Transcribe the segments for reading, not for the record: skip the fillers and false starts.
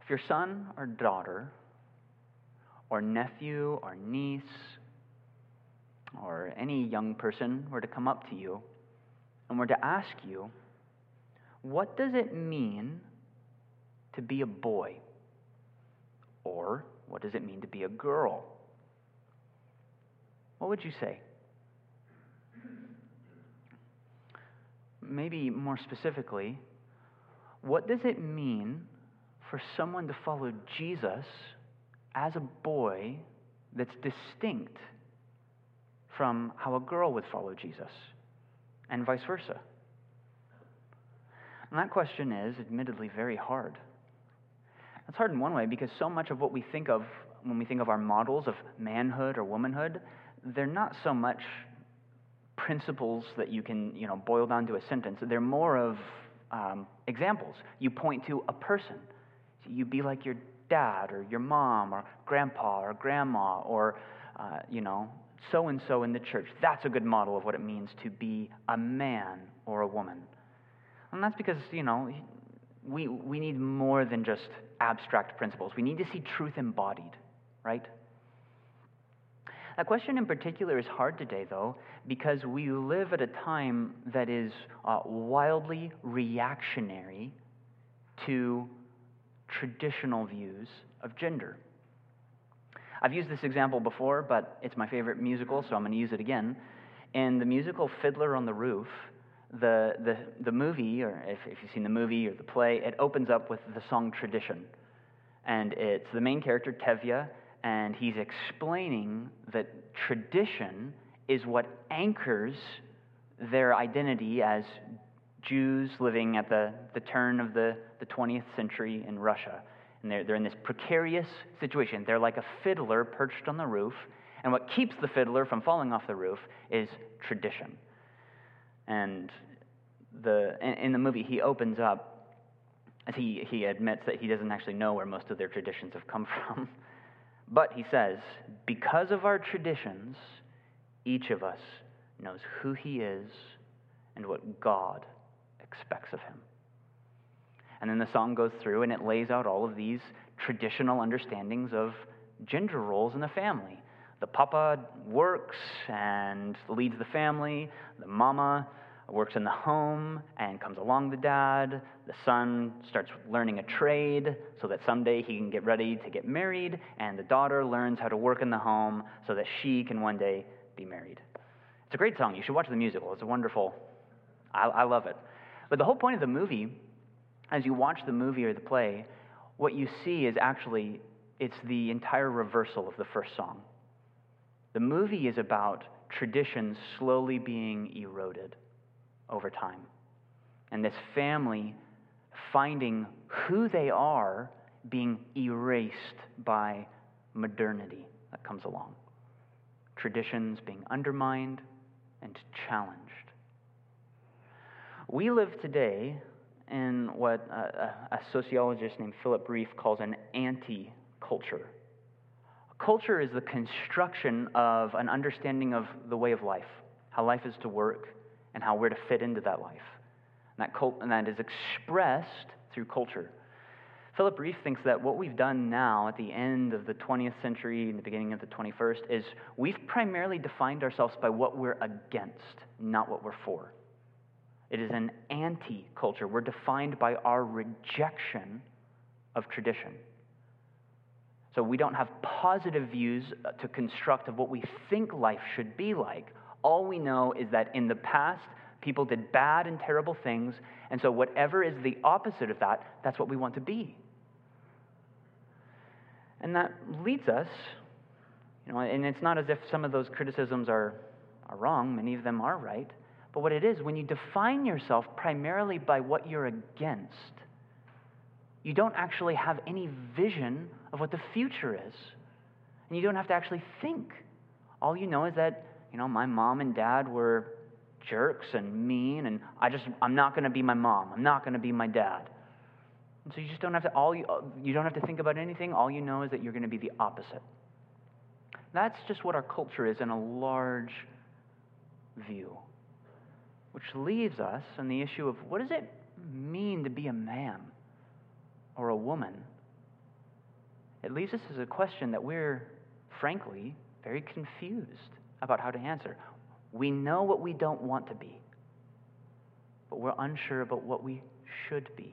If your son or daughter or nephew or niece or any young person were to come up to you and were to ask you, what does it mean to be a boy? Or what does it mean to be a girl? What would you say? Maybe more specifically, what does it mean for someone to follow Jesus as a boy that's distinct from how a girl would follow Jesus, and vice versa? And that question is admittedly very hard. It's hard in one way because so much of what we think of when we think of our models of manhood or womanhood, they're not so much principles that you can, boil down to a sentence. They're more of examples. You point to a person. So you be like your dad or your mom or grandpa or grandma or, so-and-so in the church. That's a good model of what it means to be a man or a woman. And that's because, we need more than just abstract principles. We need to see truth embodied, right? That question in particular is hard today, though, because we live at a time that is wildly reactionary to traditional views of gender. I've used this example before, but it's my favorite musical, so I'm going to use it again. In the musical Fiddler on the Roof, the movie, or if you've seen the movie or the play, it opens up with the song Tradition. And it's the main character, Tevye, and he's explaining that tradition is what anchors their identity as Jews living at the turn of the 20th century in Russia. And they're in this precarious situation. They're like a fiddler perched on the roof, and what keeps the fiddler from falling off the roof is tradition. And in the movie, he opens up, as he admits that he doesn't actually know where most of their traditions have come from. But he says, because of our traditions, each of us knows who he is and what God expects of him. And then the song goes through and it lays out all of these traditional understandings of gender roles in the family. The papa works and leads the family. The mama works in the home and comes along the dad. The son starts learning a trade so that someday he can get ready to get married. And the daughter learns how to work in the home so that she can one day be married. It's a great song. You should watch the musical. It's wonderful. I love it. But the whole point of the movie, as you watch the movie or the play, what you see is actually, it's the entire reversal of the first song. The movie is about traditions slowly being eroded over time. And this family finding who they are being erased by modernity that comes along. Traditions being undermined and challenged. We live today in what a sociologist named Philip Rieff calls an anti-culture. Culture is the construction of an understanding of the way of life, how life is to work, and how we're to fit into that life. And that is expressed through culture. Philip Rieff thinks that what we've done now at the end of the 20th century and the beginning of the 21st is we've primarily defined ourselves by what we're against, not what we're for. It is an anti-culture. We're defined by our rejection of tradition. So we don't have positive views to construct of what we think life should be like. All we know is that in the past, people did bad and terrible things, and so whatever is the opposite of that, that's what we want to be. And that leads us, and it's not as if some of those criticisms are wrong, many of them are right, but what it is, when you define yourself primarily by what you're against, you don't actually have any vision of what the future is. And you don't have to actually think. All you know is that, my mom and dad were jerks and mean, and I'm not going to be my mom. I'm not going to be my dad. And so you just don't have to, you don't have to think about anything. All you know is that you're going to be the opposite. That's just what our culture is in a large view. Which leaves us on the issue of what does it mean to be a man or a woman it leaves us as a question that we're, frankly, very confused about how to answer. We know what we don't want to be, but we're unsure about what we should be.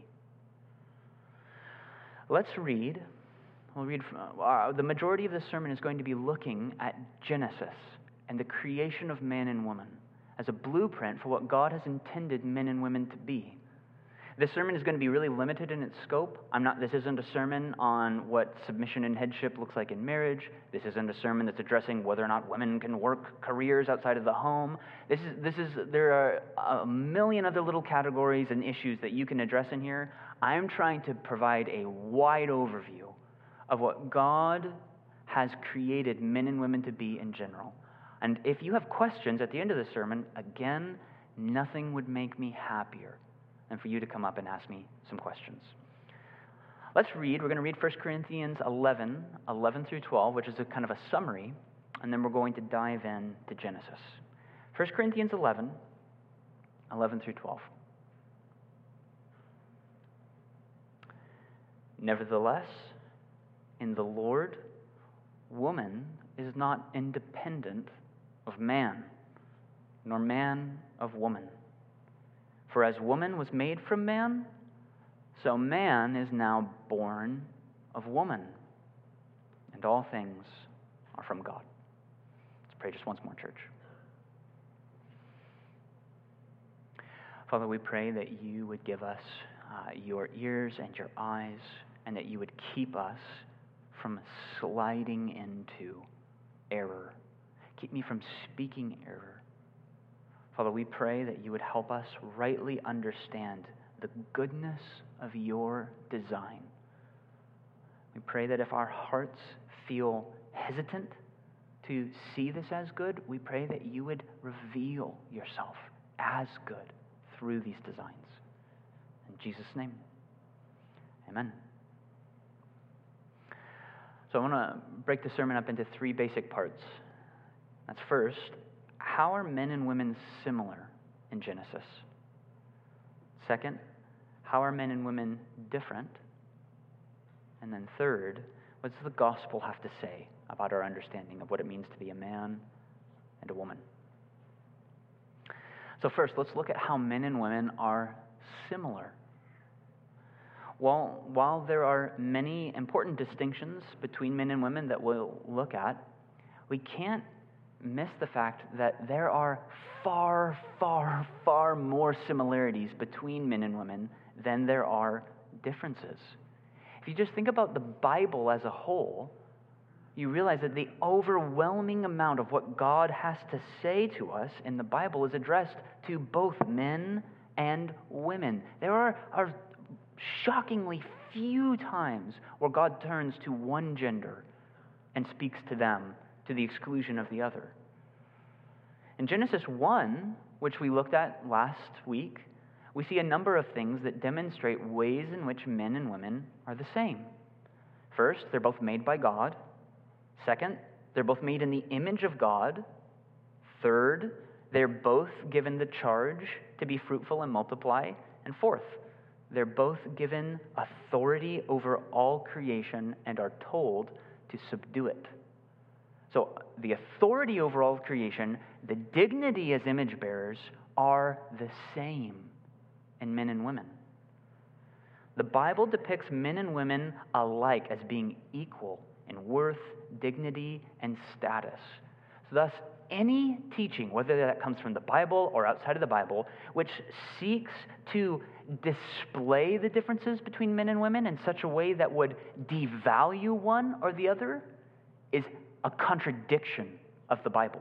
Let's read. We'll read from, the majority of the sermon is going to be looking at Genesis and the creation of man and woman as a blueprint for what God has intended men and women to be. This sermon is going to be really limited in its scope. This isn't a sermon on what submission and headship looks like in marriage. This isn't a sermon that's addressing whether or not women can work careers outside of the home. There are a million other little categories and issues that you can address in here. I'm trying to provide a wide overview of what God has created men and women to be in general. And if you have questions at the end of the sermon, again, nothing would make me happier than for you to come up and ask me some questions. Let's read. We're going to read 1 Corinthians 11 through 12, which is a kind of a summary, and then we're going to dive in to Genesis. 1 Corinthians 11 through 12. Nevertheless, in the Lord, woman is not independent of man, nor man of woman. For as woman was made from man, so man is now born of woman, and all things are from God. Let's pray just once more, church. Father, we pray that you would give us your ears and your eyes, and that you would keep us from sliding into error. Keep me from speaking error. Father, we pray that you would help us rightly understand the goodness of your design. We pray that if our hearts feel hesitant to see this as good, we pray that you would reveal yourself as good through these designs. In Jesus' name, amen. So I want to break the sermon up into three basic parts. That's first, how are men and women similar in Genesis? Second, how are men and women different? And then third, what does the gospel have to say about our understanding of what it means to be a man and a woman? So first, let's look at how men and women are similar. While there are many important distinctions between men and women that we'll look at, we can't miss the fact that there are far, far, far more similarities between men and women than there are differences. If you just think about the Bible as a whole, you realize that the overwhelming amount of what God has to say to us in the Bible is addressed to both men and women. There are shockingly few times where God turns to one gender and speaks to them to the exclusion of the other. In Genesis 1, which we looked at last week, we see a number of things that demonstrate ways in which men and women are the same. First, they're both made by God. Second, they're both made in the image of God. Third, they're both given the charge to be fruitful and multiply. And fourth, they're both given authority over all creation and are told to subdue it. So the authority over all creation, the dignity as image bearers are the same in men and women. The Bible depicts men and women alike as being equal in worth, dignity, and status. So thus, any teaching, whether that comes from the Bible or outside of the Bible, which seeks to display the differences between men and women in such a way that would devalue one or the other, is a contradiction of the Bible.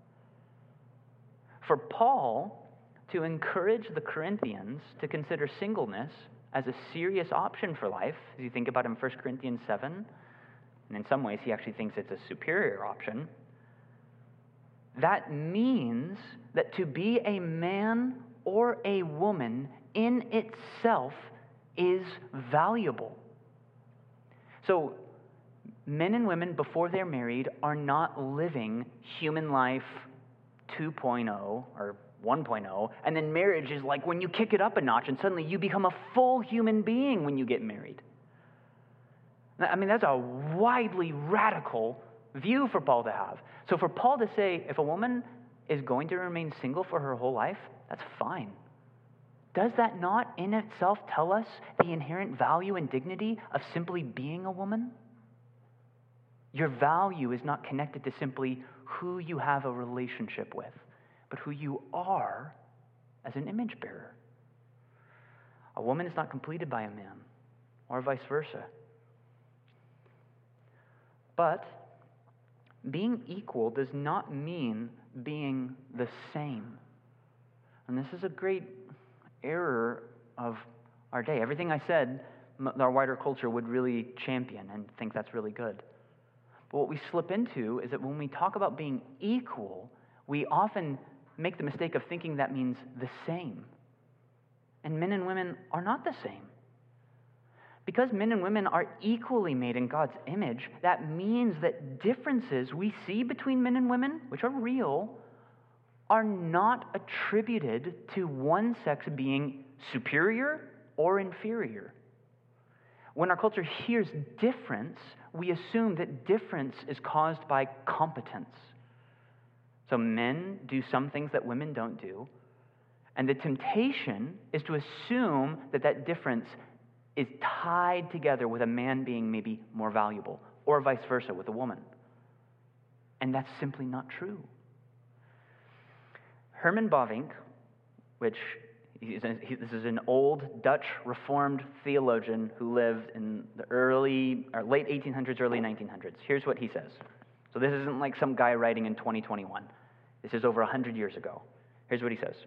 For Paul to encourage the Corinthians to consider singleness as a serious option for life, as you think about in 1 Corinthians 7, and in some ways he actually thinks it's a superior option, that means that to be a man or a woman in itself is valuable. So men and women before they're married are not living human life 2.0 or 1.0, and then marriage is like when you kick it up a notch and suddenly you become a full human being when you get married. I mean, that's a widely radical view for Paul to have. So for Paul to say, if a woman is going to remain single for her whole life, that's fine. Does that not in itself tell us the inherent value and dignity of simply being a woman? Your value is not connected to simply who you have a relationship with, but who you are as an image bearer. A woman is not completed by a man, or vice versa. But being equal does not mean being the same. And this is a great error of our day. Everything I said, our wider culture would really champion and think that's really good. But what we slip into is that when we talk about being equal, we often make the mistake of thinking that means the same. And men and women are not the same. Because men and women are equally made in God's image, that means that differences we see between men and women, which are real, are not attributed to one sex being superior or inferior. When our culture hears difference, we assume that difference is caused by competence. So men do some things that women don't do, and the temptation is to assume that that difference is tied together with a man being maybe more valuable, or vice versa with a woman. And that's simply not true. Herman Bavinck, this is an old Dutch Reformed theologian who lived in the late 1800s, early 1900s. Here's what he says. So this isn't like some guy writing in 2021. This is over 100 years ago. Here's what he says.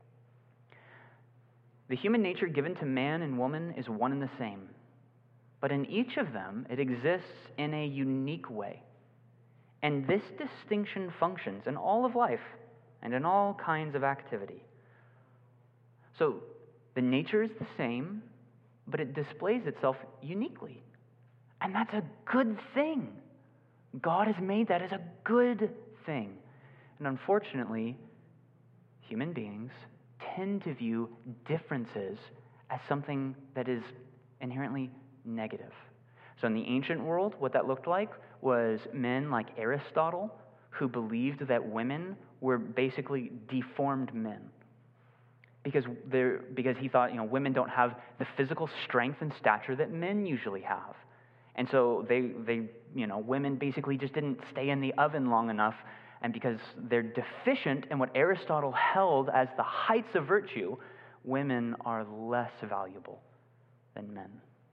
The human nature given to man and woman is one and the same, but in each of them it exists in a unique way. And this distinction functions in all of life and in all kinds of activity. So the nature is the same, but it displays itself uniquely. And that's a good thing. God has made that as a good thing. And unfortunately, human beings tend to view differences as something that is inherently negative. So in the ancient world, what that looked like was men like Aristotle, who believed that women were basically deformed men. Because he thought, women don't have the physical strength and stature that men usually have. And so women basically just didn't stay in the oven long enough. And because they're deficient in what Aristotle held as the heights of virtue, women are less valuable than men.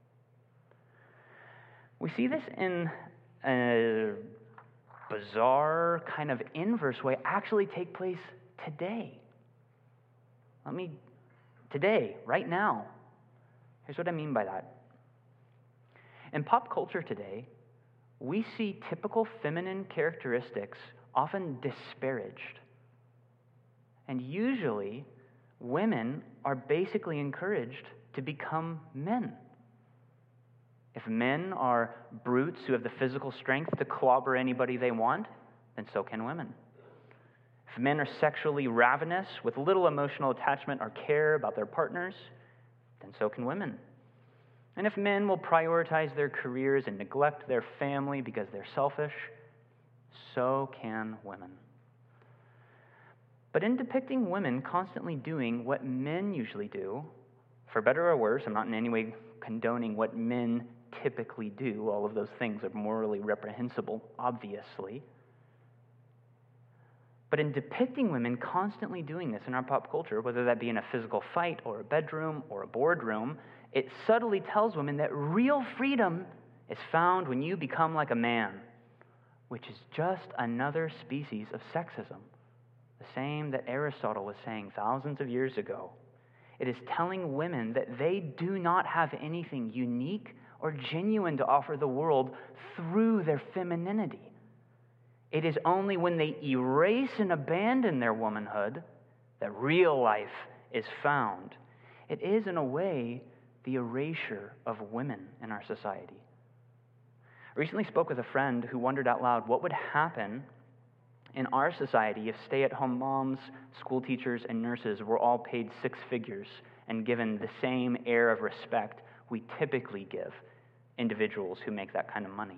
We see this in a bizarre, kind of inverse way actually take place today. Today, right now. Here's what I mean by that. In pop culture today, we see typical feminine characteristics often disparaged. And usually, women are basically encouraged to become men. If men are brutes who have the physical strength to clobber anybody they want, then so can women. If men are sexually ravenous with little emotional attachment or care about their partners, then so can women. And if men will prioritize their careers and neglect their family because they're selfish, so can women. But in depicting women constantly doing what men usually do, for better or worse, I'm not in any way condoning what men typically do. All of those things are morally reprehensible, obviously. But in depicting women constantly doing this in our pop culture, whether that be in a physical fight or a bedroom or a boardroom, it subtly tells women that real freedom is found when you become like a man, which is just another species of sexism, the same that Aristotle was saying thousands of years ago. It is telling women that they do not have anything unique or genuine to offer the world through their femininity. It is only when they erase and abandon their womanhood that real life is found. It is, in a way, the erasure of women in our society. I recently spoke with a friend who wondered out loud what would happen in our society if stay-at-home moms, school teachers, and nurses were all paid six figures and given the same air of respect we typically give individuals who make that kind of money.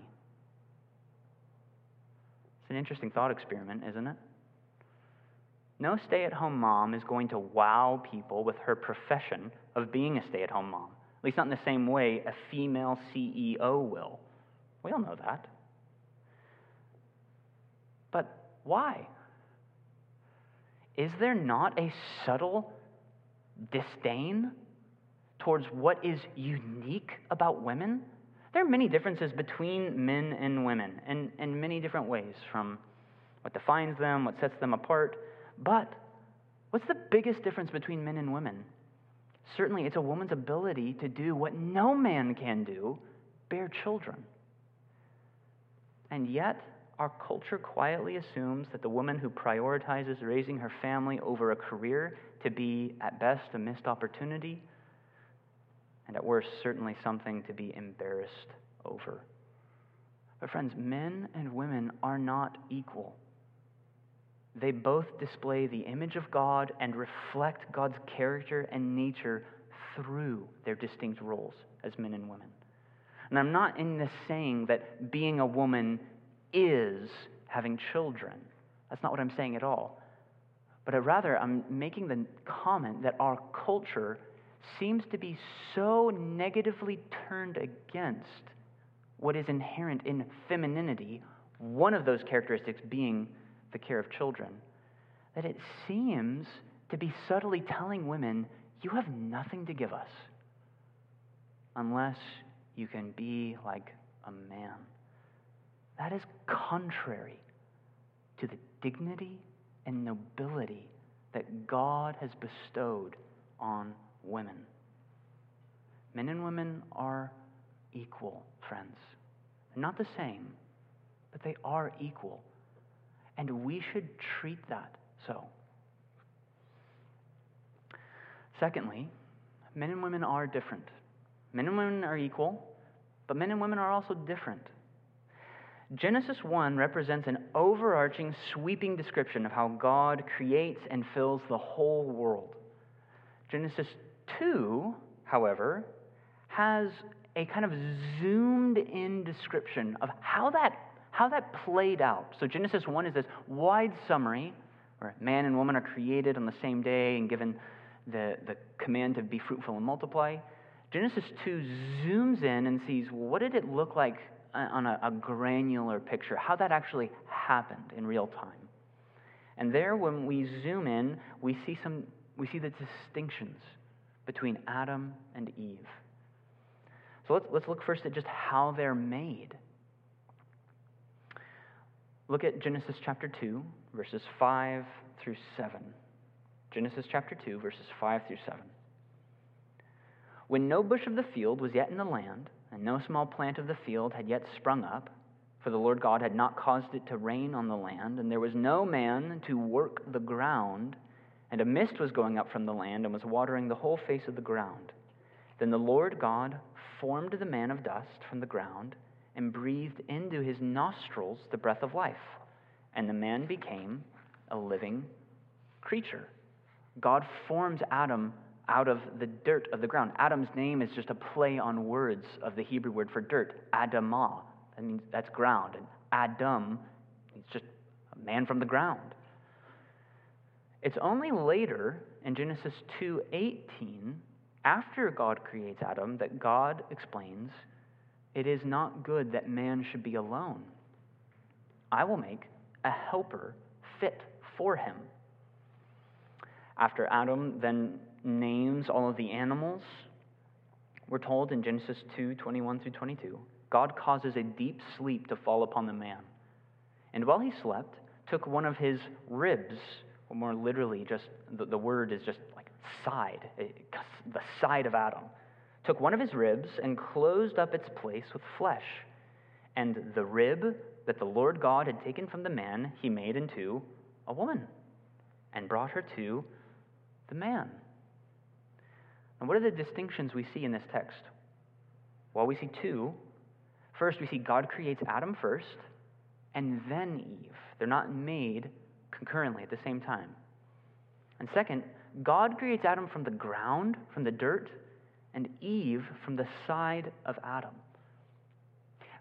It's an interesting thought experiment, isn't it? No stay-at-home mom is going to wow people with her profession of being a stay-at-home mom. At least not in the same way a female CEO will. We all know that. But why? Is there not a subtle disdain towards what is unique about women? There are many differences between men and women in many different ways, from what defines them, what sets them apart. But what's the biggest difference between men and women? Certainly, it's a woman's ability to do what no man can do, bear children. And yet, our culture quietly assumes that the woman who prioritizes raising her family over a career to be, at best, a missed opportunity, and at worst, certainly something to be embarrassed over. But friends, men and women are not equal. They both display the image of God and reflect God's character and nature through their distinct roles as men and women. And I'm not in this saying that being a woman is having children. That's not what I'm saying at all. But rather, I'm making the comment that our culture seems to be so negatively turned against what is inherent in femininity, one of those characteristics being the care of children, that it seems to be subtly telling women, you have nothing to give us unless you can be like a man. That is contrary to the dignity and nobility that God has bestowed on women. Men and women are equal, friends. They're not the same, but they are equal. And we should treat that so. Secondly, men and women are different. Men and women are equal, but men and women are also different. Genesis 1 represents an overarching, sweeping description of how God creates and fills the whole world. Genesis 2, however, has a kind of zoomed-in description of how that played out. So Genesis 1 is this wide summary where man and woman are created on the same day and given the command to be fruitful and multiply. Genesis 2 zooms in and sees what did it look like on a granular picture, how that actually happened in real time. And there, when we zoom in, we see the distinctions between Adam and Eve. So let's look first at just how they're made. Look at Genesis chapter 2, verses 5 through 7. Genesis chapter 2, verses 5 through 7. When no bush of the field was yet in the land, and no small plant of the field had yet sprung up, for the Lord God had not caused it to rain on the land, and there was no man to work the ground, and a mist was going up from the land and was watering the whole face of the ground. Then the Lord God formed the man of dust from the ground and breathed into his nostrils the breath of life, and the man became a living creature. God forms Adam out of the dirt of the ground. Adam's name is just a play on words of the Hebrew word for dirt, Adamah. That means that's ground. And Adam, it's just a man from the ground. It's only later in Genesis 2:18, after God creates Adam, that God explains, it is not good that man should be alone. I will make a helper fit for him. After Adam then names all of the animals, we're told in Genesis 2:21 through 22, God causes a deep sleep to fall upon the man. And while he slept, took one of his ribs, or more literally, just the word is just like side, the side of Adam, took one of his ribs and closed up its place with flesh. And the rib that the Lord God had taken from the man, he made into a woman and brought her to the man. And what are the distinctions we see in this text? Well, we see two. First, we see God creates Adam first, and then Eve. They're not made concurrently at the same time. And second, God creates Adam from the ground, from the dirt, and Eve from the side of Adam.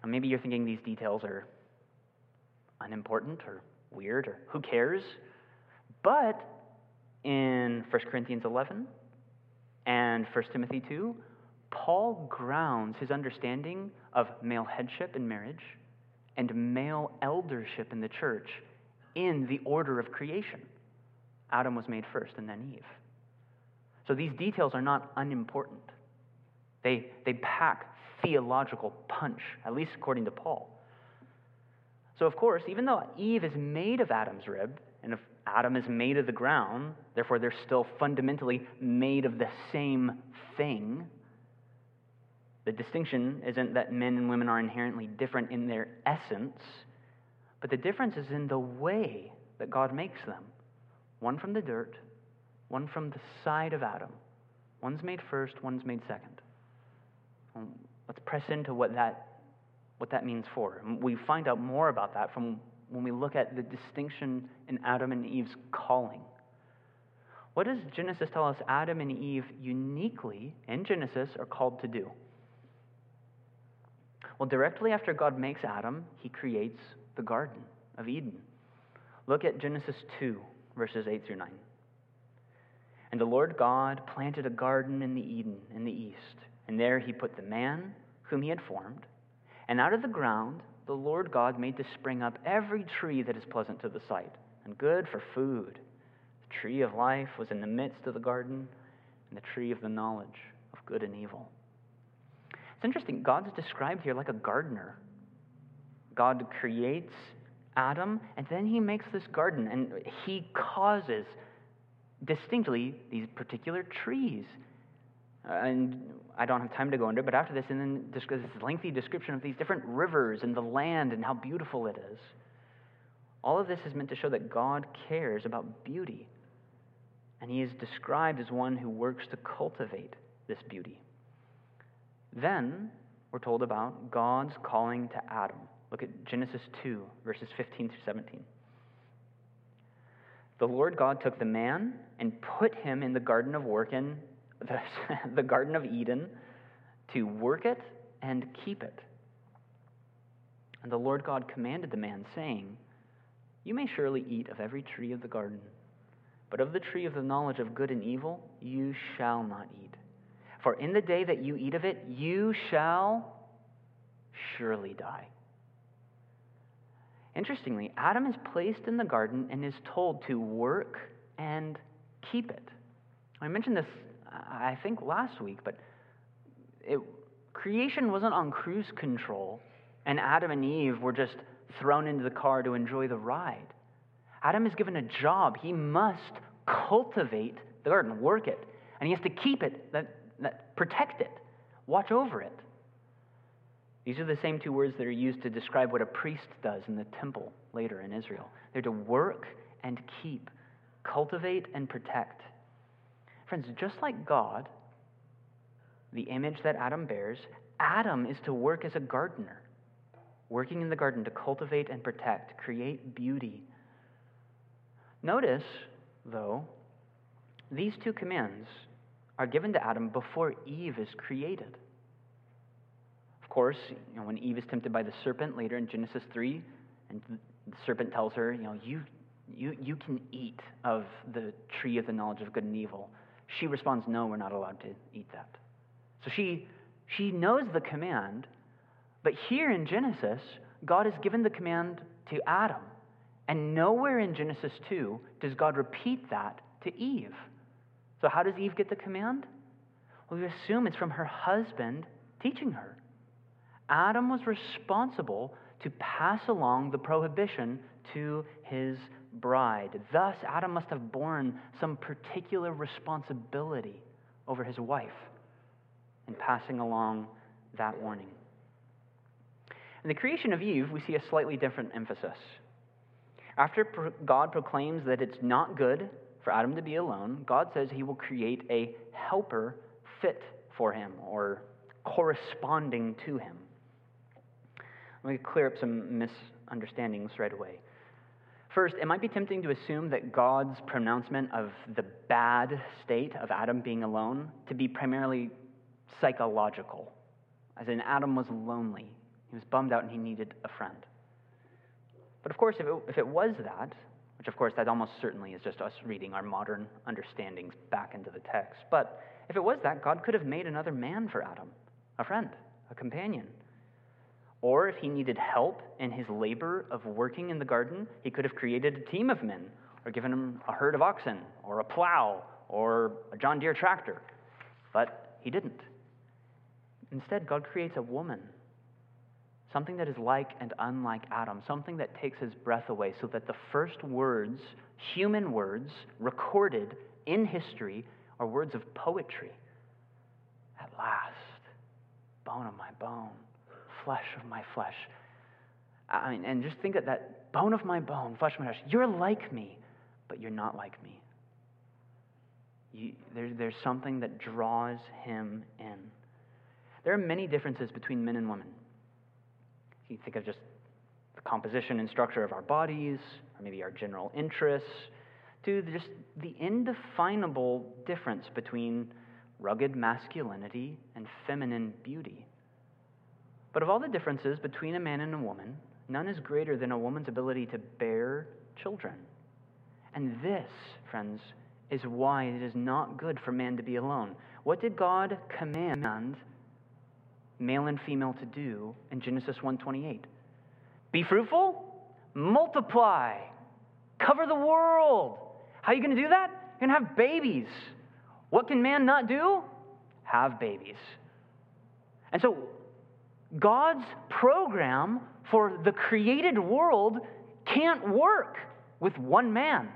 Maybe you're thinking these details are unimportant or weird or who cares? But in 1 Corinthians 11 and 1 Timothy 2, Paul grounds his understanding of male headship in marriage and male eldership in the church in the order of creation. Adam was made first and then Eve. So these details are not unimportant. They pack theological punch, at least according to Paul. So of course, even though Eve is made of Adam's rib, and if Adam is made of the ground, therefore they're still fundamentally made of the same thing. The distinction isn't that men and women are inherently different in their essence, but the difference is in the way that God makes them. One from the dirt, one from the side of Adam. One's made first, one's made second. Let's press into what that means for. And we find out more about that from when we look at the distinction in Adam and Eve's calling. What does Genesis tell us Adam and Eve uniquely in Genesis are called to do? Well, directly after God makes Adam, he creates the Garden of Eden. Look at Genesis 2, verses 8 through 9. And the Lord God planted a garden in the Eden in the east, and there he put the man whom he had formed. And out of the ground the Lord God made to spring up every tree that is pleasant to the sight, and good for food. The tree of life was in the midst of the garden, and the tree of the knowledge of good and evil. It's interesting, God's described here like a gardener. God creates Adam, and then he makes this garden, and he causes distinctly these particular trees. And I don't have time to go into it, but after this, and then this lengthy description of these different rivers and the land and how beautiful it is. All of this is meant to show that God cares about beauty. And he is described as one who works to cultivate this beauty. Then we're told about God's calling to Adam. Look at Genesis 2, verses 15 through 17. The Lord God took the man and put him in the garden of the Garden of Eden to work it and keep it. And the Lord God commanded the man, saying, You may surely eat of every tree of the garden, but of the tree of the knowledge of good and evil you shall not eat. For in the day that you eat of it, you shall surely die. Interestingly, Adam is placed in the garden and is told to work and keep it. I mentioned this, I think, last week, but creation wasn't on cruise control, and Adam and Eve were just thrown into the car to enjoy the ride. Adam is given a job. He must cultivate the garden, work it, and he has to keep it, protect it, watch over it. These are the same two words that are used to describe what a priest does in the temple later in Israel. They're to work and keep, cultivate and protect. Friends, just like God, the image that Adam bears, Adam is to work as a gardener, working in the garden to cultivate and protect, create beauty. Notice, though, these two commands are given to Adam before Eve is created. Of course, when Eve is tempted by the serpent later in Genesis 3, and the serpent tells her, you can eat of the tree of the knowledge of good and evil. She responds, no, we're not allowed to eat that. So she knows the command, but here in Genesis, God has given the command to Adam. And nowhere in Genesis 2 does God repeat that to Eve. So how does Eve get the command? Well, we assume it's from her husband teaching her. Adam was responsible to pass along the prohibition to his bride. Thus, Adam must have borne some particular responsibility over his wife in passing along that warning. In the creation of Eve, we see a slightly different emphasis. After God proclaims that it's not good for Adam to be alone, God says he will create a helper fit for him or corresponding to him. Let me clear up some misunderstandings right away. First, it might be tempting to assume that God's pronouncement of the bad state of Adam being alone to be primarily psychological, as in Adam was lonely. He He was bummed out and he needed a friend. But of course, if it was that, which of course that almost certainly is just us reading our modern understandings back into the text, but if it was that, God could have made another man for Adam, a friend, a companion. Or if he needed help in his labor of working in the garden, he could have created a team of men, or given him a herd of oxen, or a plow, or a John Deere tractor. But he didn't. Instead, God creates a woman, something that is like and unlike Adam, something that takes his breath away, so that the first words, human words, recorded in history are words of poetry. At last, bone of my bone, flesh of my flesh. And just think of that, bone of my bone, flesh of my flesh. You're like me, but you're not like me. There's something that draws him in. There are many differences between men and women. You think of just the composition and structure of our bodies, or maybe our general interests, to just the indefinable difference between rugged masculinity and feminine beauty. But of all the differences between a man and a woman, none is greater than a woman's ability to bear children. And this, friends, is why it is not good for man to be alone. What did God command male and female to do in Genesis 1:28? Be fruitful, multiply, cover the world. How are you going to do that? You're going to have babies. What can man not do? Have babies. And so God's program for the created world can't work with one man.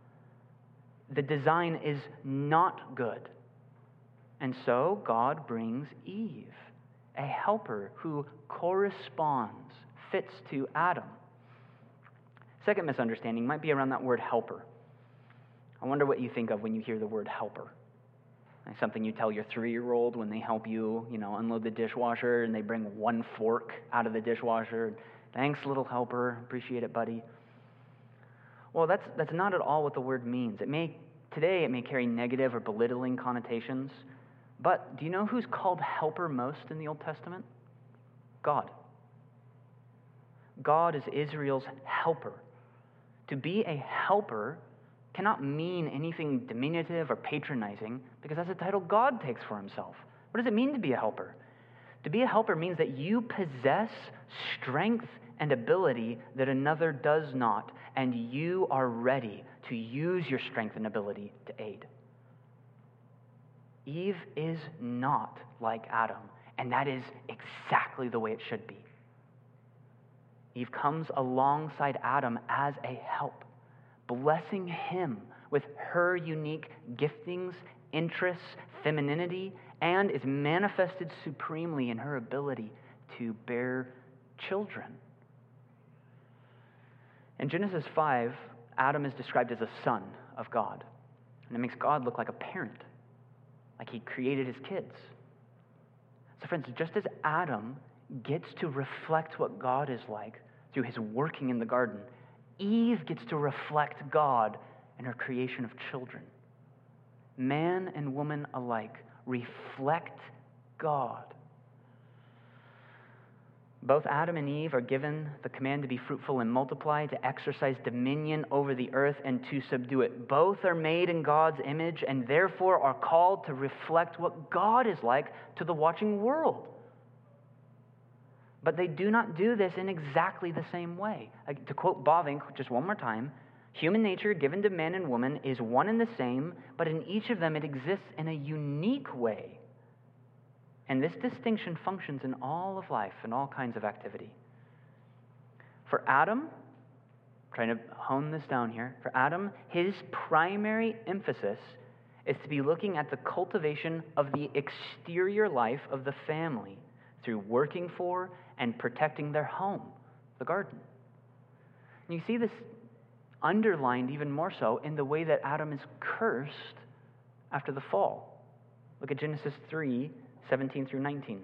The design is not good. And so God brings Eve, a helper who corresponds, fits to Adam. Second misunderstanding might be around that word helper. I wonder what you think of when you hear the word helper. Like something you tell your 3-year-old when they help you, unload the dishwasher and they bring one fork out of the dishwasher. Thanks, little helper. Appreciate it, buddy. Well, that's not at all what the word means. Today it may carry negative or belittling connotations. But do you know who's called helper most in the Old Testament? God. God is Israel's helper. To be a helper cannot mean anything diminutive or patronizing, because that's a title God takes for himself. What does it mean to be a helper? To be a helper means that you possess strength and ability that another does not, and you are ready to use your strength and ability to aid. Eve is not like Adam, and that is exactly the way it should be. Eve comes alongside Adam as a help, blessing him with her unique giftings, interests, femininity, and is manifested supremely in her ability to bear children. In Genesis 5, Adam is described as a son of God, and it makes God look like a parent, like he created his kids. So friends, just as Adam gets to reflect what God is like through his working in the garden, Eve gets to reflect God in her creation of children. Man and woman alike reflect God. Both Adam and Eve are given the command to be fruitful and multiply, to exercise dominion over the earth and to subdue it. Both are made in God's image and therefore are called to reflect what God is like to the watching world. But they do not do this in exactly the same way. To quote Bavinck just one more time, human nature given to man and woman is one and the same, but in each of them it exists in a unique way. And this distinction functions in all of life and all kinds of activity. For Adam, trying to hone this down here, for Adam, his primary emphasis is to be looking at the cultivation of the exterior life of the family through working for and protecting their home, the garden. And you see this underlined even more so in the way that Adam is cursed after the fall. Look at Genesis 3:17 through 19.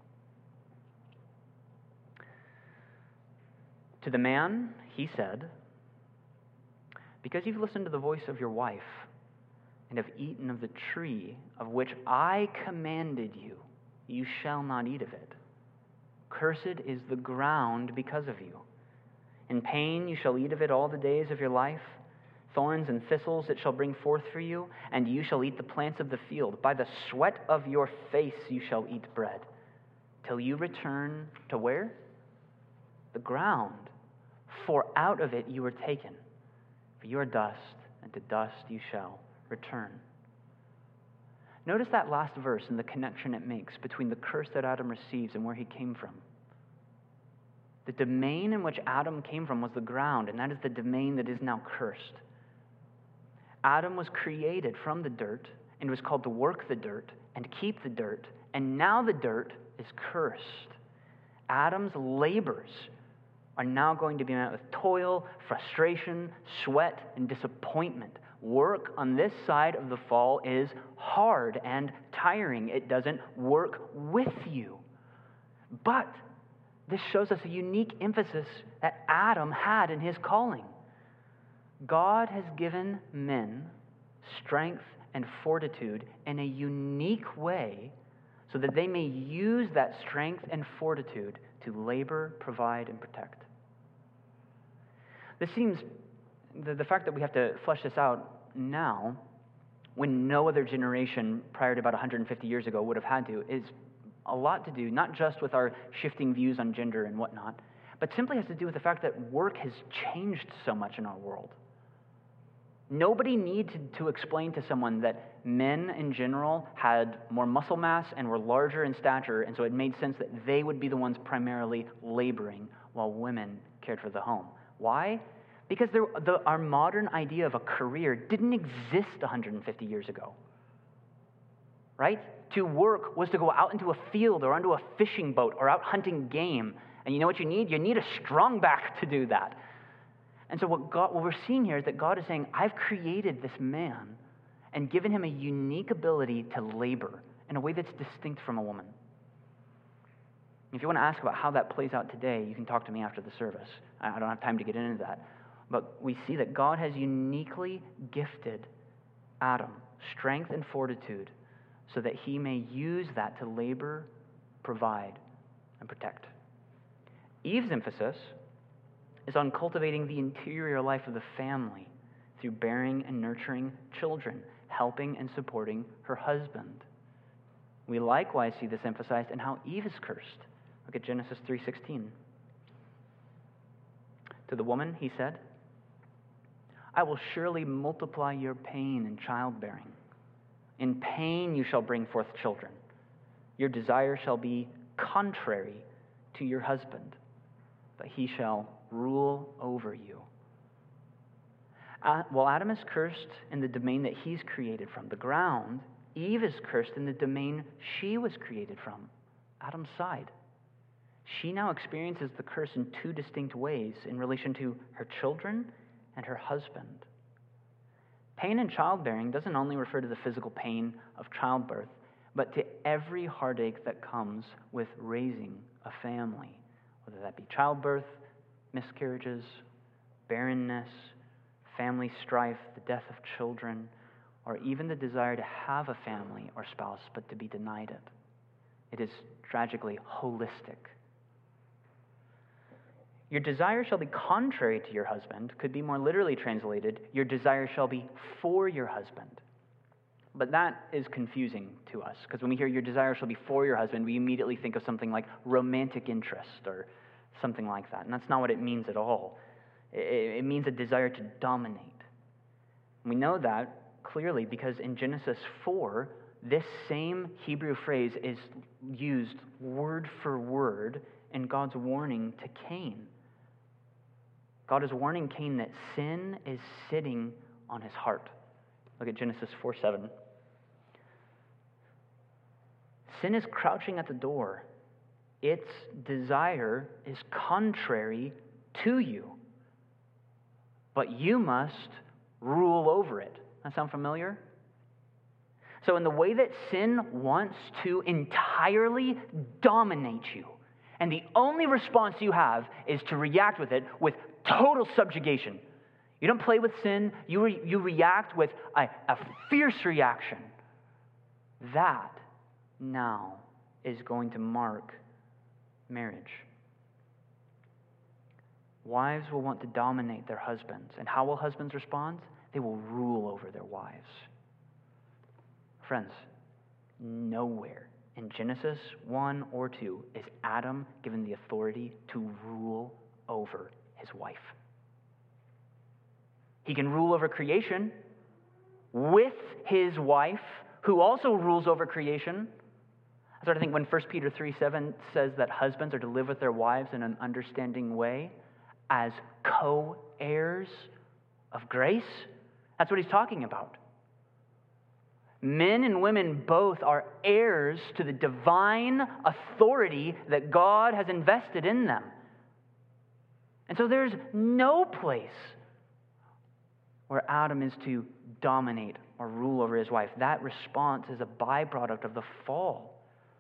To the man, he said, because you've listened to the voice of your wife and have eaten of the tree of which I commanded you, you shall not eat of it. Cursed is the ground because of you. In pain you shall eat of it all the days of your life. Thorns and thistles it shall bring forth for you, and you shall eat the plants of the field. By the sweat of your face you shall eat bread, till you return to where? The ground. For out of it you were taken. For you are dust, and to dust you shall return. Notice that last verse and the connection it makes between the curse that Adam receives and where he came from. The domain in which Adam came from was the ground, and that is the domain that is now cursed. Adam was created from the dirt and was called to work the dirt and keep the dirt, and now the dirt is cursed. Adam's labors are now going to be met with toil, frustration, sweat, and disappointment. Work on this side of the fall is hard and tiring. It doesn't work with you. But this shows us a unique emphasis that Adam had in his calling. God has given men strength and fortitude in a unique way so that they may use that strength and fortitude to labor, provide, and protect. This seems, the fact that we have to flesh this out now, when no other generation prior to about 150 years ago would have had to, is a lot to do, not just with our shifting views on gender and whatnot, but simply has to do with the fact that work has changed so much in our world. Nobody needed to explain to someone that men in general had more muscle mass and were larger in stature, and so it made sense that they would be the ones primarily laboring while women cared for the home. Why? Because our modern idea of a career didn't exist 150 years ago. Right? To work was to go out into a field or onto a fishing boat or out hunting game. And you know what you need? You need a strong back to do that. And so what we're seeing here is that God is saying, I've created this man and given him a unique ability to labor in a way that's distinct from a woman. If you want to ask about how that plays out today, you can talk to me after the service. I don't have time to get into that. But we see that God has uniquely gifted Adam strength and fortitude so that he may use that to labor, provide, and protect. Eve's emphasis is on cultivating the interior life of the family through bearing and nurturing children, helping and supporting her husband. We likewise see this emphasized in how Eve is cursed. Look at Genesis 3:16. To the woman, he said, I will surely multiply your pain in childbearing. In pain you shall bring forth children. Your desire shall be contrary to your husband, but he shall rule over you. While Adam is cursed in the domain that he's created from, the ground, Eve is cursed in the domain she was created from, Adam's side. She now experiences the curse in two distinct ways in relation to her children and her husband. Pain in childbearing doesn't only refer to the physical pain of childbirth, but to every heartache that comes with raising a family, whether that be childbirth, miscarriages, barrenness, family strife, the death of children, or even the desire to have a family or spouse but to be denied it. It is tragically holistic. Your desire shall be contrary to your husband could be more literally translated, your desire shall be for your husband. But that is confusing to us, because when we hear your desire shall be for your husband, we immediately think of something like romantic interest or something like that. And that's not what it means at all. It means a desire to dominate. We know that clearly because in Genesis 4, this same Hebrew phrase is used word for word in God's warning to Cain. God is warning Cain that sin is sitting on his heart. Look at Genesis 4:7. Sin is crouching at the door. Its desire is contrary to you, but you must rule over it. That sound familiar? So in the way that sin wants to entirely dominate you, and the only response you have is to react with it with total subjugation. You don't play with sin. You react with a fierce reaction. That now is going to mark marriage. Wives will want to dominate their husbands. And how will husbands respond? They will rule over their wives. Friends, nowhere in Genesis 1 or 2 is Adam given the authority to rule over his wife. He can rule over creation with his wife, who also rules over creation. I sort of think when 1 Peter 3:7 says that husbands are to live with their wives in an understanding way as co-heirs of grace, that's what he's talking about. Men and women both are heirs to the divine authority that God has invested in them. And so there's no place where Adam is to dominate or rule over his wife. That response is a byproduct of the fall.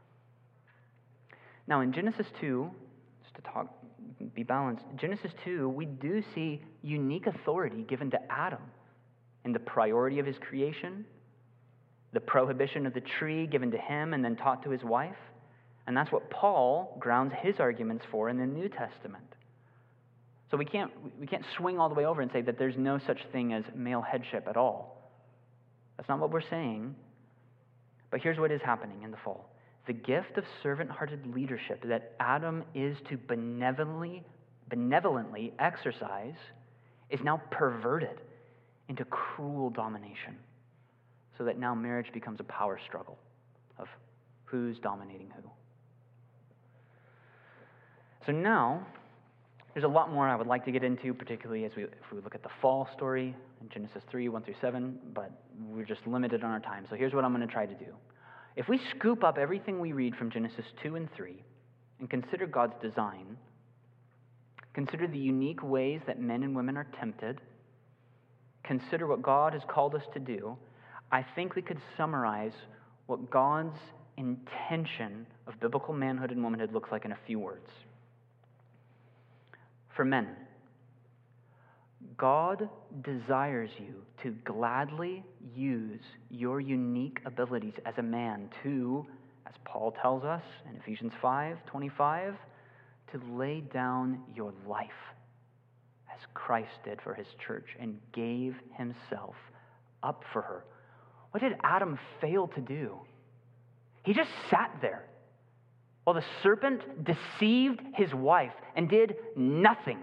Now in Genesis 2, just to be balanced, Genesis 2, we do see unique authority given to Adam in the priority of his creation, the prohibition of the tree given to him and then taught to his wife. And that's what Paul grounds his arguments for in the New Testament. So we can't swing all the way over and say that there's no such thing as male headship at all. That's not what we're saying. But here's what is happening in the fall. The gift of servant-hearted leadership that Adam is to benevolently exercise is now perverted into cruel domination, so that now marriage becomes a power struggle of who's dominating who. So now, there's a lot more I would like to get into, particularly if we look at the fall story in Genesis 3, 1 through 7, but we're just limited on our time. So here's what I'm going to try to do. If we scoop up everything we read from Genesis 2 and 3 and consider God's design, consider the unique ways that men and women are tempted, consider what God has called us to do, I think we could summarize what God's intention of biblical manhood and womanhood looks like in a few words. For men, God desires you to gladly use your unique abilities as a man to, as Paul tells us in Ephesians 5:25, to lay down your life as Christ did for his church and gave himself up for her. What did Adam fail to do? He just sat there while the serpent deceived his wife and did nothing.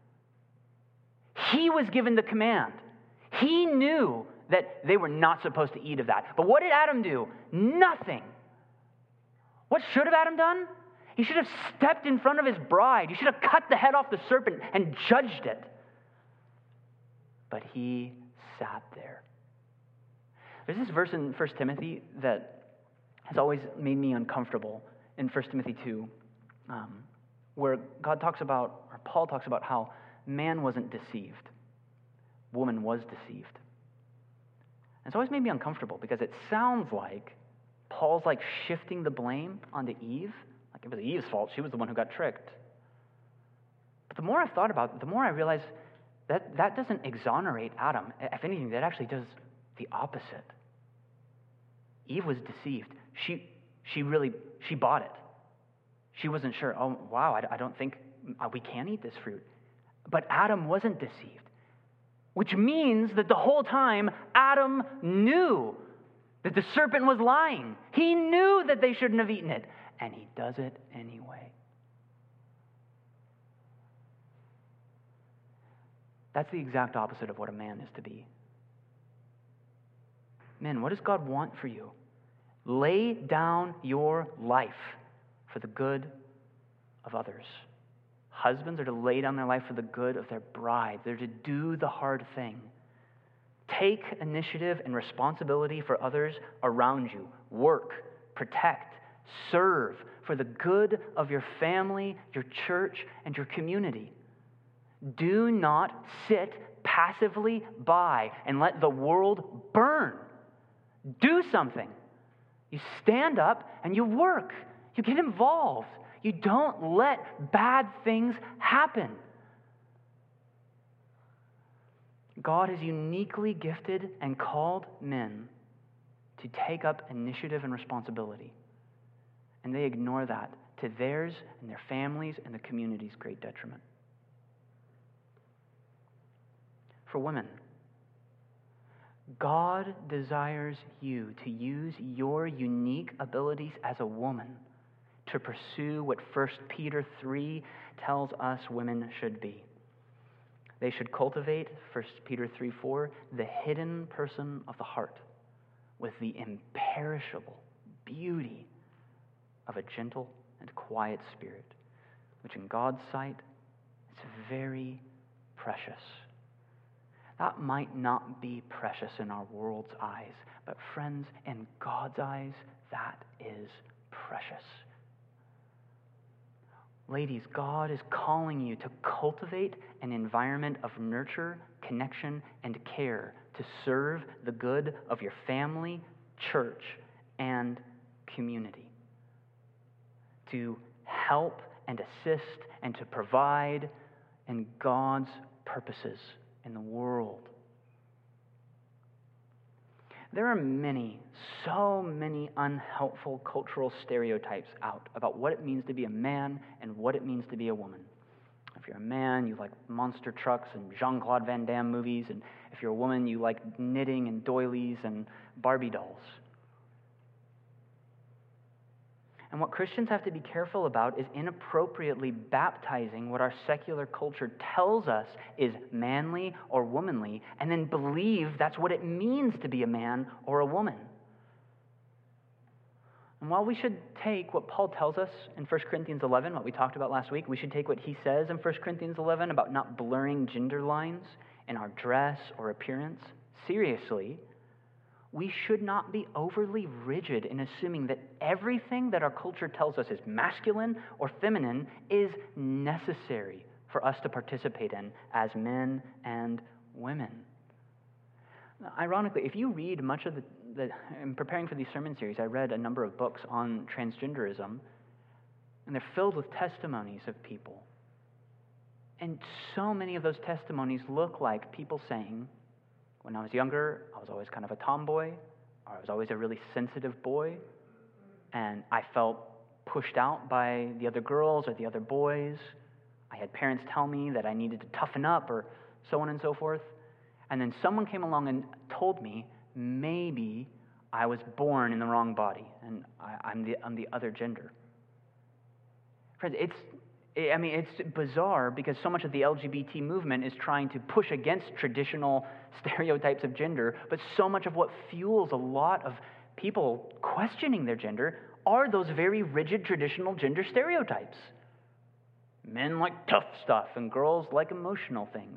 He was given the command. He knew that they were not supposed to eat of that. But what did Adam do? Nothing. What should have Adam done? He should have stepped in front of his bride. He should have cut the head off the serpent and judged it. But he sat there. There's this verse in 1 Timothy that has always made me uncomfortable in 1 Timothy 2, where Paul talks about how man wasn't deceived. Woman was deceived. And it's always made me uncomfortable because it sounds like Paul's like shifting the blame onto Eve. Like it was Eve's fault. She was the one who got tricked. But the more I've thought about it, the more I realize that doesn't exonerate Adam. If anything, that actually does the opposite. Eve was deceived. She bought it. She wasn't sure. Oh, wow, I don't think we can eat this fruit. But Adam wasn't deceived, which means that the whole time Adam knew that the serpent was lying. He knew that they shouldn't have eaten it, and he does it anyway. That's the exact opposite of what a man is to be. Men, what does God want for you? Lay down your life for the good of others. Husbands are to lay down their life for the good of their bride. They're to do the hard thing. Take initiative and responsibility for others around you. Work, protect, serve for the good of your family, your church, and your community. Do not sit passively by and let the world burn. Do something. You stand up and you work. You get involved. You don't let bad things happen. God has uniquely gifted and called men to take up initiative and responsibility. And they ignore that to theirs and their families and the community's great detriment. For women, God desires you to use your unique abilities as a woman to pursue what 1 Peter 3 tells us women should be. They should cultivate, 1 Peter 3:4, the hidden person of the heart with the imperishable beauty of a gentle and quiet spirit, which in God's sight is very precious. That might not be precious in our world's eyes, but friends, in God's eyes, that is precious. Ladies, God is calling you to cultivate an environment of nurture, connection, and care to serve the good of your family, church, and community. To help and assist and to provide in God's purposes in the world. There are so many unhelpful cultural stereotypes out about what it means to be a man and what it means to be a woman. If you're a man, you like monster trucks and Jean-Claude Van Damme movies, and if you're a woman, you like knitting and doilies and Barbie dolls. And what Christians have to be careful about is inappropriately baptizing what our secular culture tells us is manly or womanly, and then believe that's what it means to be a man or a woman. And while we should take what Paul tells us in 1 Corinthians 11, what we talked about last week, we should take what he says in 1 Corinthians 11 about not blurring gender lines in our dress or appearance seriously, we should not be overly rigid in assuming that everything that our culture tells us is masculine or feminine is necessary for us to participate in as men and women. Ironically, if you read much of in preparing for these sermon series, I read a number of books on transgenderism, and they're filled with testimonies of people. And so many of those testimonies look like people saying, when I was younger, I was always kind of a tomboy, or I was always a really sensitive boy, and I felt pushed out by the other girls or the other boys. I had parents tell me that I needed to toughen up, or so on and so forth. And then someone came along and told me maybe I was born in the wrong body, and I'm the other gender. Friends, it's bizarre because so much of the LGBT movement is trying to push against traditional stereotypes of gender, but so much of what fuels a lot of people questioning their gender are those very rigid traditional gender stereotypes. Men like tough stuff and girls like emotional things.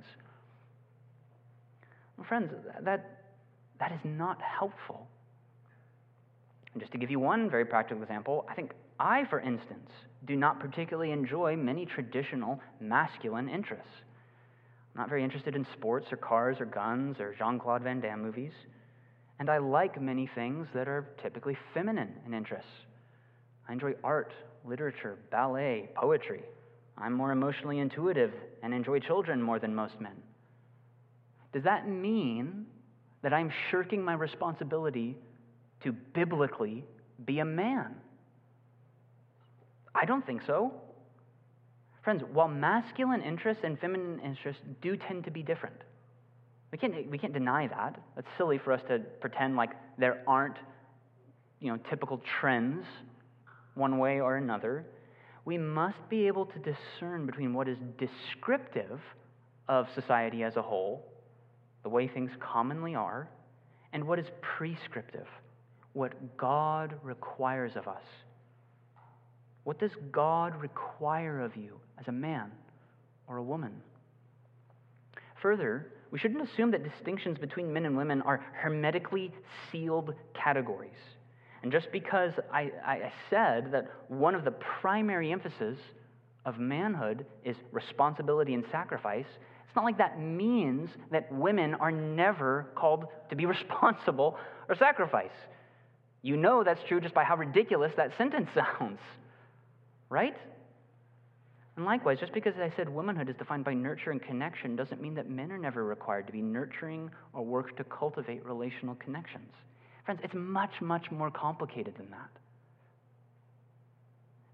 Well, friends, that is not helpful. And just to give you one very practical example, I, for instance, do not particularly enjoy many traditional masculine interests. I'm not very interested in sports or cars or guns or Jean-Claude Van Damme movies. And I like many things that are typically feminine in interests. I enjoy art, literature, ballet, poetry. I'm more emotionally intuitive and enjoy children more than most men. Does that mean that I'm shirking my responsibility to biblically be a man? I don't think so. Friends, while masculine interests and feminine interests do tend to be different, we can't deny that. That's silly for us to pretend like there aren't, typical trends one way or another. We must be able to discern between what is descriptive of society as a whole, the way things commonly are, and what is prescriptive, what God requires of us. What does God require of you as a man or a woman? Further, we shouldn't assume that distinctions between men and women are hermetically sealed categories. And just because I said that one of the primary emphases of manhood is responsibility and sacrifice, it's not like that means that women are never called to be responsible or sacrifice. You know that's true just by how ridiculous that sentence sounds. Right? And likewise, just because I said womanhood is defined by nurture and connection doesn't mean that men are never required to be nurturing or work to cultivate relational connections. Friends, it's much, much more complicated than that.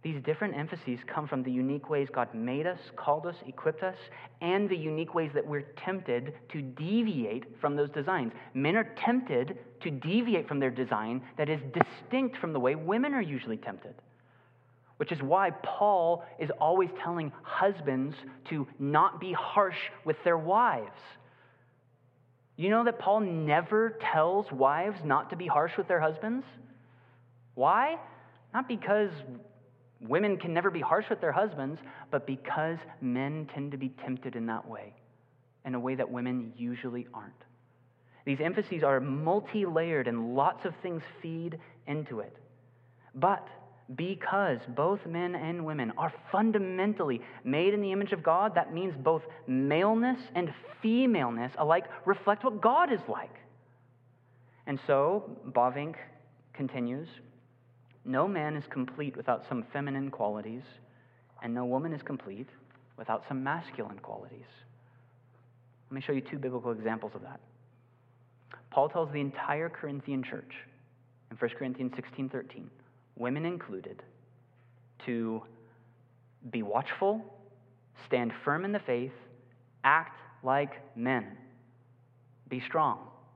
These different emphases come from the unique ways God made us, called us, equipped us, and the unique ways that we're tempted to deviate from those designs. Men are tempted to deviate from their design that is distinct from the way women are usually tempted, which is why Paul is always telling husbands to not be harsh with their wives. You know that Paul never tells wives not to be harsh with their husbands? Why? Not because women can never be harsh with their husbands, but because men tend to be tempted in that way, in a way that women usually aren't. These emphases are multi-layered and lots of things feed into it. But because both men and women are fundamentally made in the image of God, that means both maleness and femaleness alike reflect what God is like. And so, Bavinck continues, no man is complete without some feminine qualities, and no woman is complete without some masculine qualities. Let me show you two biblical examples of that. Paul tells the entire Corinthian church in 1 Corinthians 16:13, women included, to be watchful, stand firm in the faith, act like men, be strong.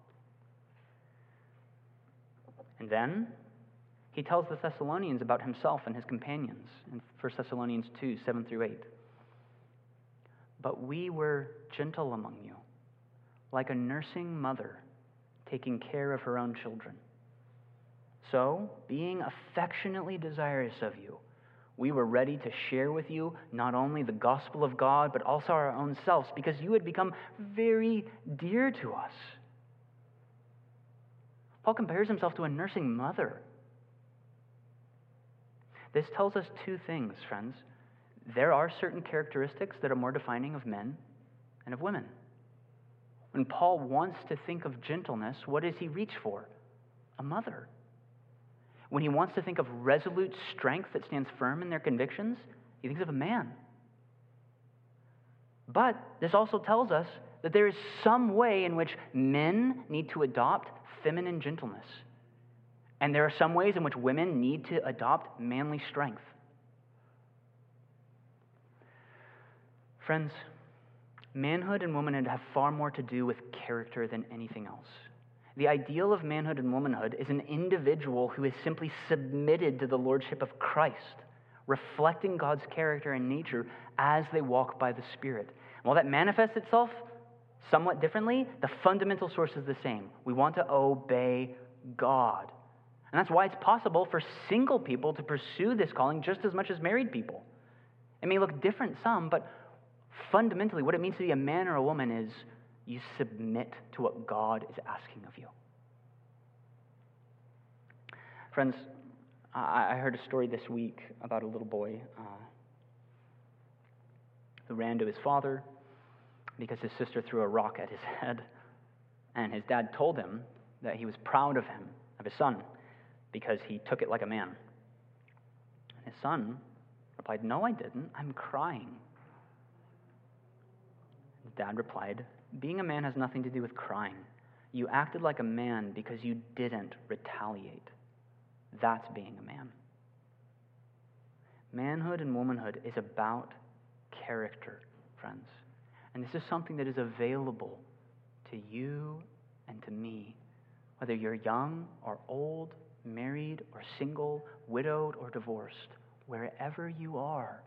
And then he tells the Thessalonians about himself and his companions in 1 Thessalonians 2:7-8. But we were gentle among you, like a nursing mother taking care of her own children. So, being affectionately desirous of you, we were ready to share with you not only the gospel of God, but also our own selves, because you had become very dear to us. Paul compares himself to a nursing mother. This tells us two things, friends. There are certain characteristics that are more defining of men and of women. When Paul wants to think of gentleness, what does he reach for? A mother. When he wants to think of resolute strength that stands firm in their convictions, he thinks of a man. But this also tells us that there is some way in which men need to adopt feminine gentleness. And there are some ways in which women need to adopt manly strength. Friends, manhood and womanhood have far more to do with character than anything else. The ideal of manhood and womanhood is an individual who is simply submitted to the lordship of Christ, reflecting God's character and nature as they walk by the Spirit. And while that manifests itself somewhat differently, the fundamental source is the same. We want to obey God. And that's why it's possible for single people to pursue this calling just as much as married people. It may look different some, but fundamentally what it means to be a man or a woman is you submit to what God is asking of you. Friends, I heard a story this week about a little boy who ran to his father because his sister threw a rock at his head. And his dad told him that he was proud of him, of his son, because he took it like a man. His son replied, "No, I didn't. I'm crying." His dad replied, "Being a man has nothing to do with crying. You acted like a man because you didn't retaliate. That's being a man." Manhood and womanhood is about character, friends. And this is something that is available to you and to me, whether you're young or old, married or single, widowed or divorced, wherever you are.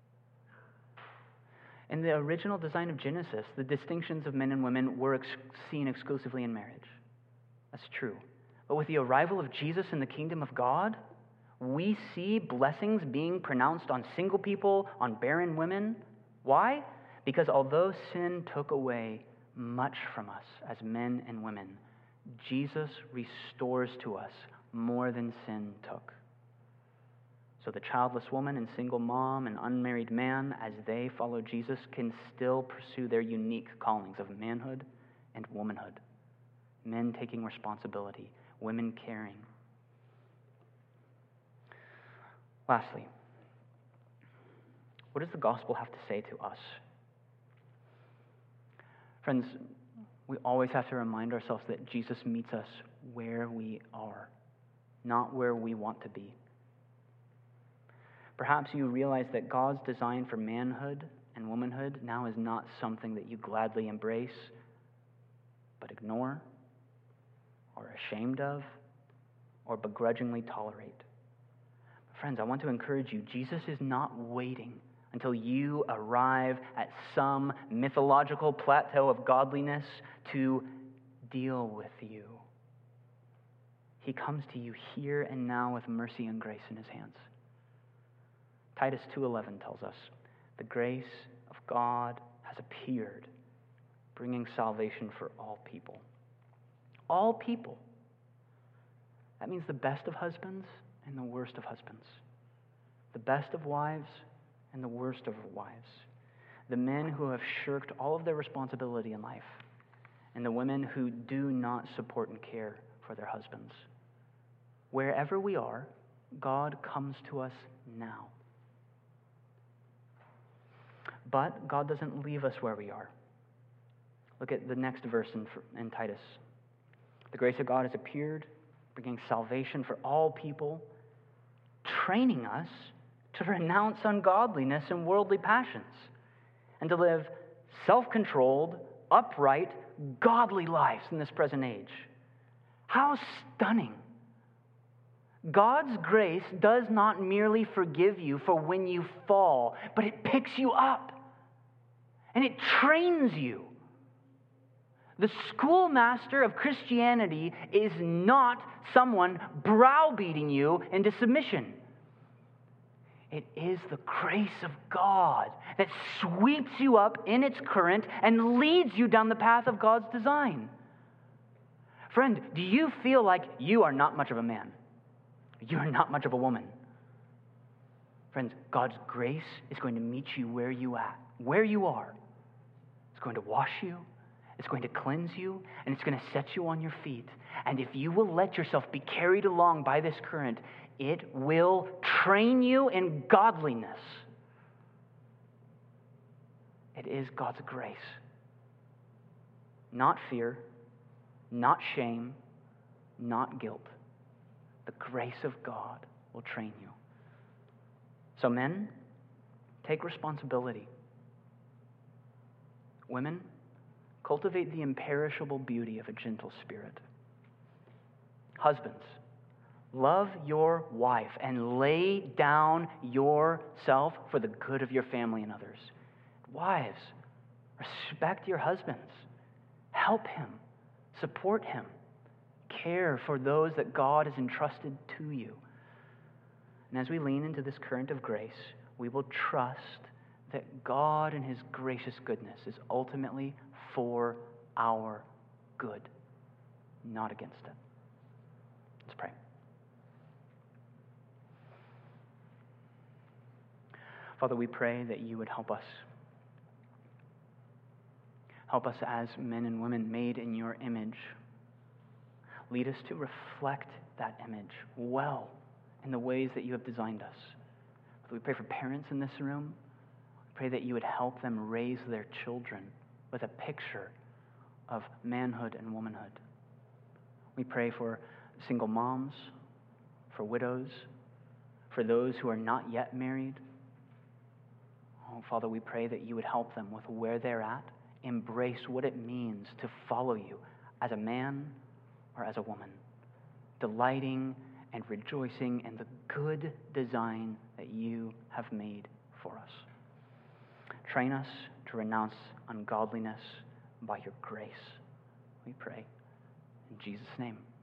In the original design of Genesis, the distinctions of men and women were seen exclusively in marriage. That's true. But with the arrival of Jesus in the kingdom of God, we see blessings being pronounced on single people, on barren women. Why? Because although sin took away much from us as men and women, Jesus restores to us more than sin took. So the childless woman and single mom and unmarried man, as they follow Jesus, can still pursue their unique callings of manhood and womanhood. Men taking responsibility, women caring. Lastly, what does the gospel have to say to us? Friends, we always have to remind ourselves that Jesus meets us where we are, not where we want to be. Perhaps you realize that God's design for manhood and womanhood now is not something that you gladly embrace, but ignore, or are ashamed of, or begrudgingly tolerate. Friends, I want to encourage you, Jesus is not waiting until you arrive at some mythological plateau of godliness to deal with you. He comes to you here and now with mercy and grace in his hands. Titus 2:11 tells us, the grace of God has appeared, bringing salvation for all people. All people. That means the best of husbands and the worst of husbands. The best of wives and the worst of wives. The men who have shirked all of their responsibility in life, and the women who do not support and care for their husbands. Wherever we are, God comes to us now. But God doesn't leave us where we are. Look at the next verse in Titus. The grace of God has appeared, bringing salvation for all people, training us to renounce ungodliness and worldly passions, and to live self-controlled, upright, godly lives in this present age. How stunning! God's grace does not merely forgive you for when you fall, but it picks you up and it trains you. The schoolmaster of Christianity is not someone browbeating you into submission. It is the grace of God that sweeps you up in its current and leads you down the path of God's design. Friend, do you feel like you are not much of a man? You are not much of a woman? Friends, God's grace is going to meet you where you are. It's going to wash you. It's going to cleanse you, and it's going to set you on your feet. And if you will let yourself be carried along by this current, it will train you in godliness. It is God's grace. Not fear, not shame, not guilt. The grace of God will train you. So men, take responsibility. Women, cultivate the imperishable beauty of a gentle spirit. Husbands, love your wife and lay down yourself for the good of your family and others. Wives, respect your husbands. Help him. Support him. Care for those that God has entrusted to you. And as we lean into this current of grace, we will trust that God in his gracious goodness is ultimately for our good, not against it. Let's pray. Father, we pray that you would help us. Help us as men and women made in your image. Lead us to reflect that image well in the ways that you have designed us. We pray for parents in this room. We pray that you would help them raise their children with a picture of manhood and womanhood. We pray for single moms, for widows, for those who are not yet married. Oh, Father, we pray that you would help them with where they're at, embrace what it means to follow you as a man or as a woman, delighting and rejoicing in the good design that you have made for us. Train us to renounce ungodliness by your grace, we pray. In Jesus' name.